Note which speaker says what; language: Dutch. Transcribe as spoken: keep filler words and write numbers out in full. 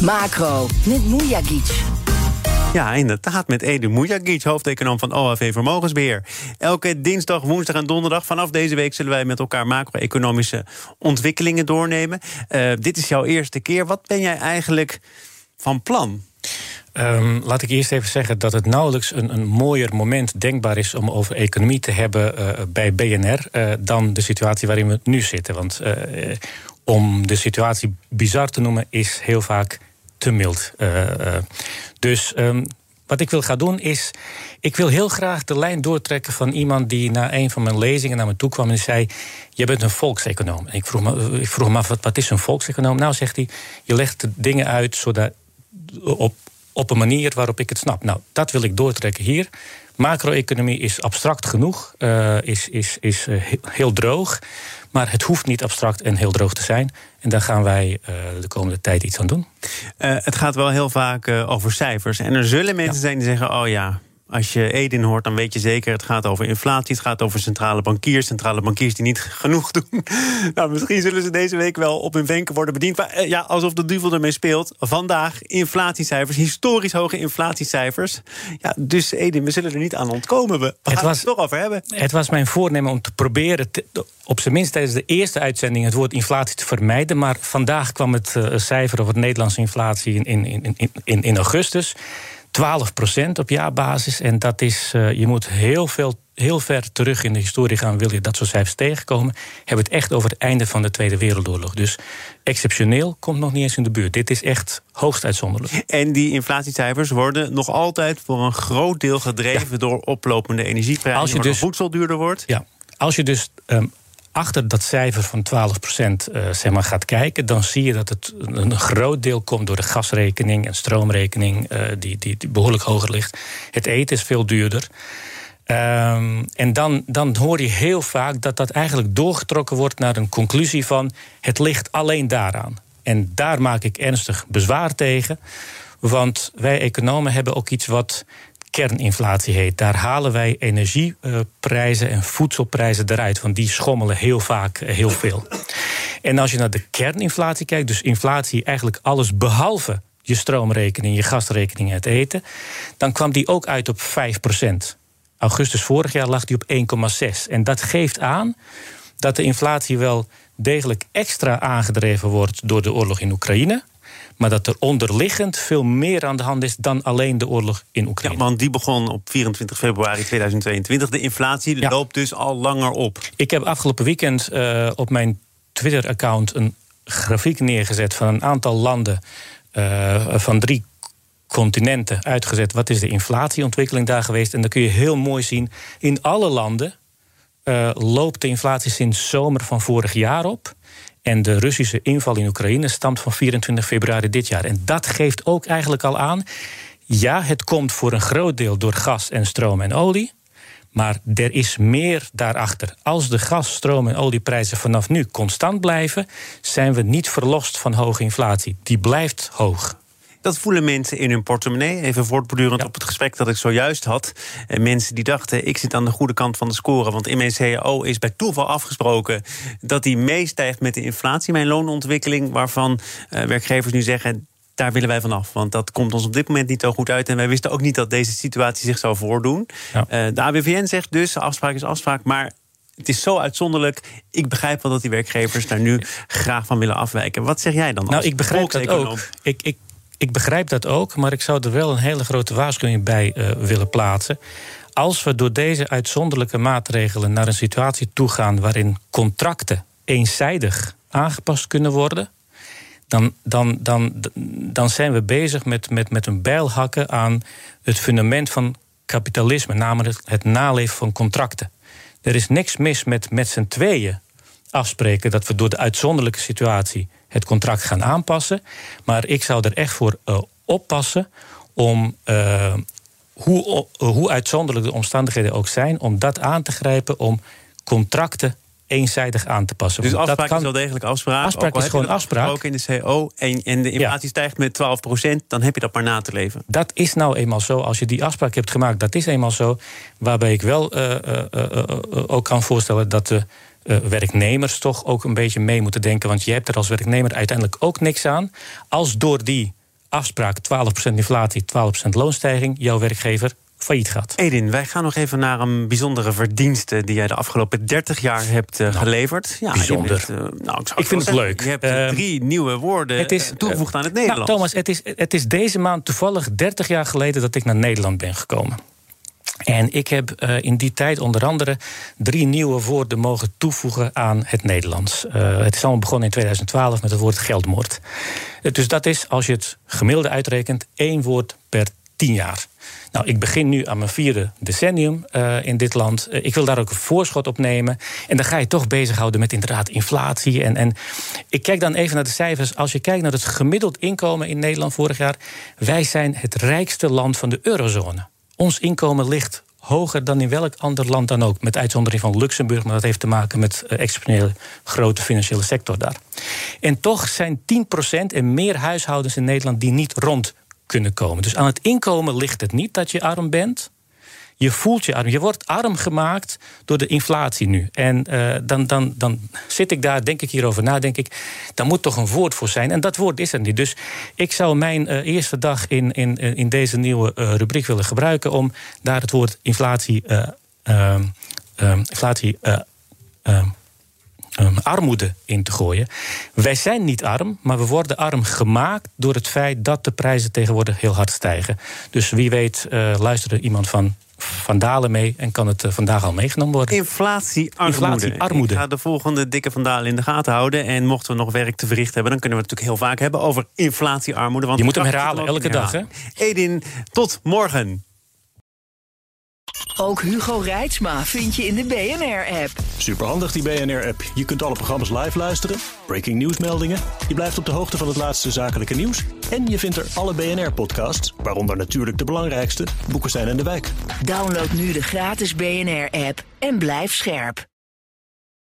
Speaker 1: Macro, met Mujagic.
Speaker 2: Ja, inderdaad, met Ede Mujagic, hoofdeconoom van O H V Vermogensbeheer. Elke dinsdag, woensdag en donderdag vanaf deze week zullen wij met elkaar macro-economische ontwikkelingen doornemen. Uh, dit is jouw eerste keer. Wat ben jij eigenlijk van plan?
Speaker 3: Um, laat ik eerst even zeggen dat het nauwelijks een, een mooier moment denkbaar is om over economie te hebben uh, bij B N R uh, dan de situatie waarin we nu zitten. Want uh, om de situatie bizar te noemen is heel vaak te mild. Uh, uh, dus um, wat ik wil gaan doen is, ik wil heel graag de lijn doortrekken van iemand die na een van mijn lezingen naar me toe kwam en die zei: je bent een volkseconoom. En ik vroeg me, ik vroeg me af, wat, wat is een volkseconoom? Nou, zegt hij, je legt de dingen uit zodat op op een manier waarop ik het snap. Nou, dat wil ik doortrekken hier. Macro-economie is abstract genoeg, uh, is, is, is uh, heel droog, maar het hoeft niet abstract en heel droog te zijn. En daar gaan wij uh, de komende tijd iets aan doen.
Speaker 2: Uh, het gaat wel heel vaak uh, over cijfers. En er zullen mensen ja. zijn die zeggen, oh ja, als je Edin hoort, dan weet je zeker, het gaat over inflatie, het gaat over centrale bankiers, centrale bankiers die niet genoeg doen. Nou, misschien zullen ze deze week wel op hun wenken worden bediend. Maar ja, alsof de duivel ermee speelt. Vandaag inflatiecijfers, historisch hoge inflatiecijfers. Ja, dus Edin, we zullen er niet aan ontkomen. We gaan het, was, het toch over hebben.
Speaker 3: Het was mijn voornemen om te proberen, te, op zijn minst tijdens de eerste uitzending, het woord inflatie te vermijden. Maar vandaag kwam het uh, cijfer over de Nederlandse inflatie in, in, in, in, in, in augustus. twaalf procent op jaarbasis. En dat is, uh, je moet heel, veel, heel ver terug in de historie gaan, wil je dat soort cijfers tegenkomen. Hebben het echt over het einde van de Tweede Wereldoorlog. Dus exceptioneel komt nog niet eens in de buurt. Dit is echt hoogst uitzonderlijk.
Speaker 2: En die inflatiecijfers worden nog altijd voor een groot deel gedreven ja. door oplopende energieprijzen, als je dus voedsel duurder wordt.
Speaker 3: Ja, als je dus Um, achter dat cijfer van twaalf procent uh, zeg maar, gaat kijken, dan zie je dat het een groot deel komt door de gasrekening en stroomrekening, uh, die, die, die behoorlijk hoger ligt. Het eten is veel duurder. Um, en dan, dan hoor je heel vaak dat dat eigenlijk doorgetrokken wordt naar een conclusie van het ligt alleen daaraan. En daar maak ik ernstig bezwaar tegen. Want wij economen hebben ook iets wat kerninflatie heet. Daar halen wij energieprijzen en voedselprijzen eruit, want die schommelen heel vaak heel veel. En als je naar de kerninflatie kijkt, dus inflatie eigenlijk alles behalve je stroomrekening, je gasrekening en het eten, dan kwam die ook uit op vijf procent. Augustus vorig jaar lag die op één komma zes. En dat geeft aan dat de inflatie wel degelijk extra aangedreven wordt door de oorlog in Oekraïne, maar dat er onderliggend veel meer aan de hand is dan alleen de oorlog in Oekraïne.
Speaker 2: Ja, want die begon op vierentwintig februari tweeduizend tweeëntwintig. De inflatie ja. loopt dus al langer op.
Speaker 3: Ik heb afgelopen weekend uh, op mijn Twitter-account een grafiek neergezet van een aantal landen uh, van drie continenten uitgezet. Wat is de inflatieontwikkeling daar geweest? En dan kun je heel mooi zien, in alle landen uh, loopt de inflatie sinds zomer van vorig jaar op. En de Russische inval in Oekraïne stamt van vierentwintig februari dit jaar. En dat geeft ook eigenlijk al aan, ja, het komt voor een groot deel door gas en stroom en olie, maar er is meer daarachter. Als de gas, stroom en olieprijzen vanaf nu constant blijven, zijn we niet verlost van hoge inflatie. Die blijft hoog.
Speaker 2: Dat voelen mensen in hun portemonnee. Even voortbordurend ja. op het gesprek dat ik zojuist had. En mensen die dachten, ik zit aan de goede kant van de score. Want in mijn C A O is bij toeval afgesproken dat die meestijgt met de inflatie. Mijn loonontwikkeling, waarvan uh, werkgevers nu zeggen, daar willen wij vanaf. Want dat komt ons op dit moment niet zo goed uit. En wij wisten ook niet dat deze situatie zich zou voordoen. Ja. Uh, de A B V N zegt dus, afspraak is afspraak, maar het is zo uitzonderlijk. Ik begrijp wel dat die werkgevers daar nu graag van willen afwijken. Wat zeg jij dan?
Speaker 3: Nou, ik begrijp dat ook. Ik, ik Ik begrijp dat ook, maar ik zou er wel een hele grote waarschuwing bij uh, willen plaatsen. Als we door deze uitzonderlijke maatregelen naar een situatie toegaan waarin contracten eenzijdig aangepast kunnen worden, dan, dan, dan, dan zijn we bezig met, met, met een bijl hakken aan het fundament van kapitalisme, namelijk het naleven van contracten. Er is niks mis met met z'n tweeën afspreken dat we door de uitzonderlijke situatie het contract gaan aanpassen. Maar ik zou er echt voor uh, oppassen om, uh, hoe, uh, hoe uitzonderlijk de omstandigheden ook zijn, om dat aan te grijpen, om contracten eenzijdig aan te passen.
Speaker 2: Dus afspraak
Speaker 3: dat kan,
Speaker 2: is wel degelijk afspraak?
Speaker 3: Afspraak is gewoon afspraak.
Speaker 2: Ook in de C O. En, en de inflatie ja. stijgt met twaalf procent, dan heb je dat maar na te leven.
Speaker 3: Dat is nou eenmaal zo. Als je die afspraak hebt gemaakt, dat is eenmaal zo. Waarbij ik wel uh, uh, uh, uh, ook kan voorstellen dat de Uh, werknemers toch ook een beetje mee moeten denken, want je hebt er als werknemer uiteindelijk ook niks aan als door die afspraak twaalf procent inflatie, twaalf procent loonstijging, jouw werkgever failliet gaat.
Speaker 2: Edin, wij gaan nog even naar een bijzondere verdienste die jij de afgelopen dertig jaar hebt uh, nou, geleverd.
Speaker 3: Ja, bijzonder.
Speaker 2: Bent, uh, nou, ik,
Speaker 3: ik vind het
Speaker 2: zeggen,
Speaker 3: leuk.
Speaker 2: Je hebt uh, drie nieuwe woorden het is, toegevoegd uh, aan het Nederlands.
Speaker 3: Nou, Thomas, het is, het is deze maand toevallig dertig jaar geleden dat ik naar Nederland ben gekomen. En ik heb uh, in die tijd onder andere drie nieuwe woorden mogen toevoegen aan het Nederlands. Uh, het is allemaal begonnen in tweeduizend twaalf met het woord geldmoord. Uh, dus dat is, als je het gemiddelde uitrekent, één woord per tien jaar. Nou, ik begin nu aan mijn vierde decennium uh, in dit land. Uh, ik wil daar ook een voorschot op nemen. En dan ga je toch bezighouden met inderdaad inflatie. En, en ik kijk dan even naar de cijfers. Als je kijkt naar het gemiddeld inkomen in Nederland vorig jaar, wij zijn het rijkste land van de eurozone. Ons inkomen ligt hoger dan in welk ander land dan ook. Met uitzondering van Luxemburg, maar dat heeft te maken met uh, exceptionele grote financiële sector daar. En toch zijn tien procent en meer huishoudens in Nederland die niet rond kunnen komen. Dus aan het inkomen ligt het niet dat je arm bent. Je voelt je arm. Je wordt arm gemaakt door de inflatie nu. En uh, dan, dan, dan zit ik daar, denk ik hierover na, denk ik, daar moet toch een woord voor zijn. En dat woord is er niet. Dus ik zou mijn uh, eerste dag in, in, in deze nieuwe uh, rubriek willen gebruiken om daar het woord inflatie, uh, uh, uh, inflatie uh, uh, Um, armoede in te gooien. Wij zijn niet arm, maar we worden arm gemaakt door het feit dat de prijzen tegenwoordig heel hard stijgen. Dus wie weet uh, luisterde iemand van Van Dalen mee en kan het uh, vandaag al meegenomen worden.
Speaker 2: Inflatie, armoede.
Speaker 3: Inflatie, armoede.
Speaker 2: Ik ga de volgende dikke Van Dalen in de gaten houden. En mochten we nog werk te verrichten hebben, dan kunnen we het natuurlijk heel vaak hebben over inflatie, armoede. Want
Speaker 3: je moet hem herhalen elke dag, hè?
Speaker 2: Edin, tot morgen.
Speaker 1: Ook Hugo Reitsma vind je in de B N R-app.
Speaker 4: Superhandig die B N R-app. Je kunt alle programma's live luisteren, breaking nieuwsmeldingen, je blijft op de hoogte van het laatste zakelijke nieuws en je vindt er alle B N R-podcasts, waaronder natuurlijk de belangrijkste, Boekestein en de Wijk.
Speaker 1: Download nu de gratis B N R-app en blijf scherp.